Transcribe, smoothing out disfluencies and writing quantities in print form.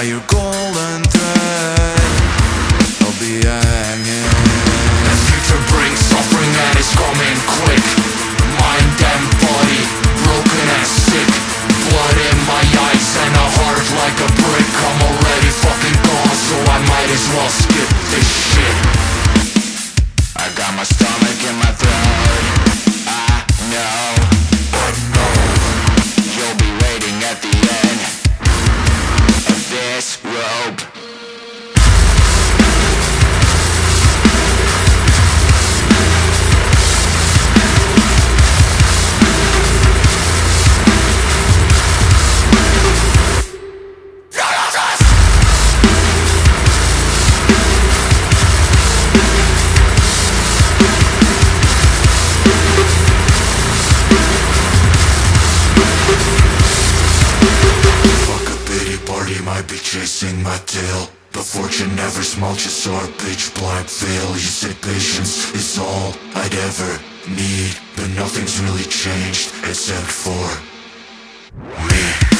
by your golden thread, I'll be hanging. The future brings suffering and it's coming quick. Mind and body, broken and sick. Blood in my eyes and a heart like a brick. I'm already fucking gone, so I might as well skip this shit. I got my stomach in my throat. I know you'll be waiting at the end of this rope. Might be chasing my tail, but fortune never smiled, just saw a pitch black veil. You said patience is all I'd ever need, but nothing's really changed except for me.